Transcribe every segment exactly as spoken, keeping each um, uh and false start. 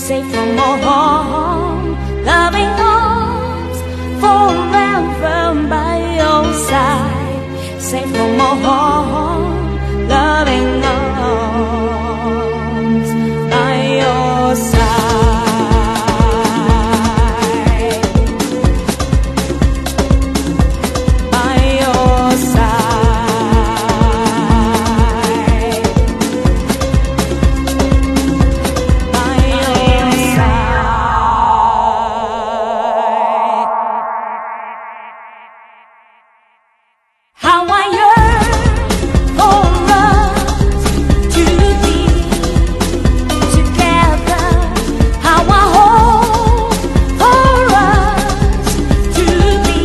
safe from all harm, loving arms forever by your side, safe from all harm, loving arms by your side, by your side, by your side. How I yearn for us to be together. How I hope for us to be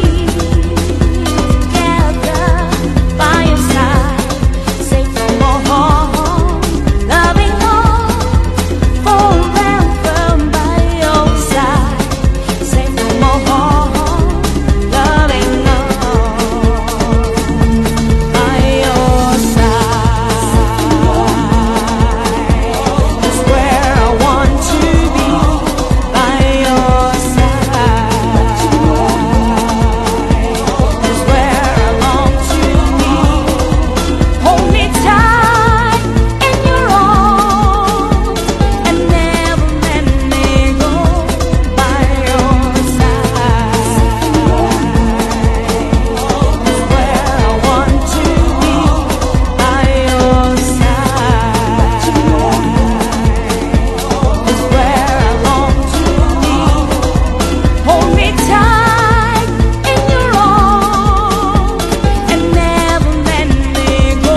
together by your side, safe from all harm, loving arms forever by your side, safe from all harm, loving arms by your side. That's where I want to be, by your side. That's where I long to be. Hold me tight in your arms and never let me go, by your side. That's where I want to be, by your side. That's where I long to be. Hold me tight in your arms and never let me go.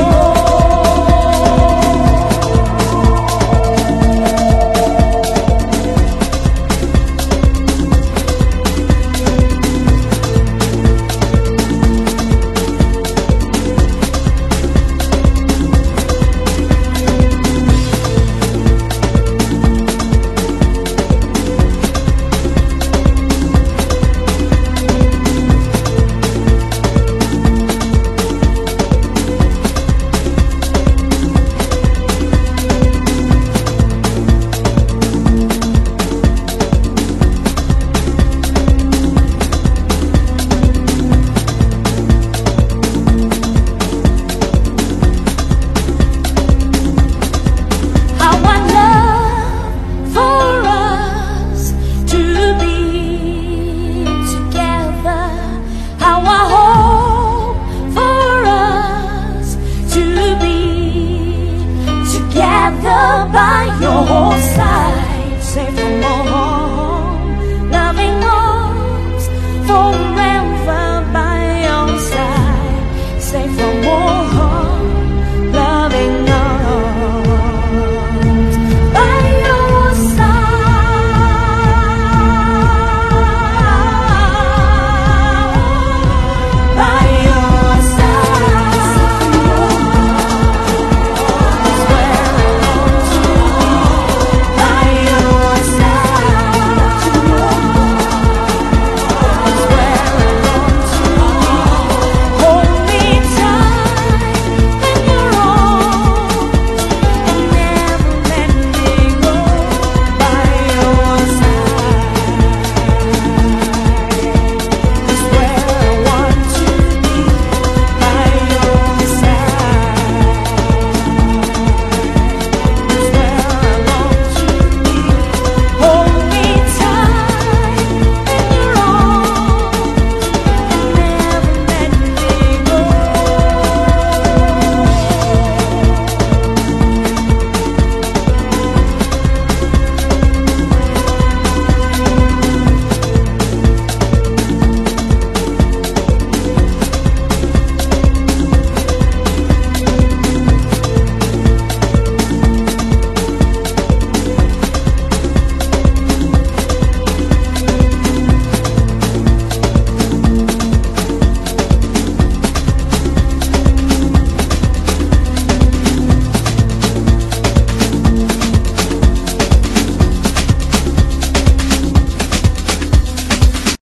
How I love for us to be together. How I hope for us to be together by your side, safe from all harm.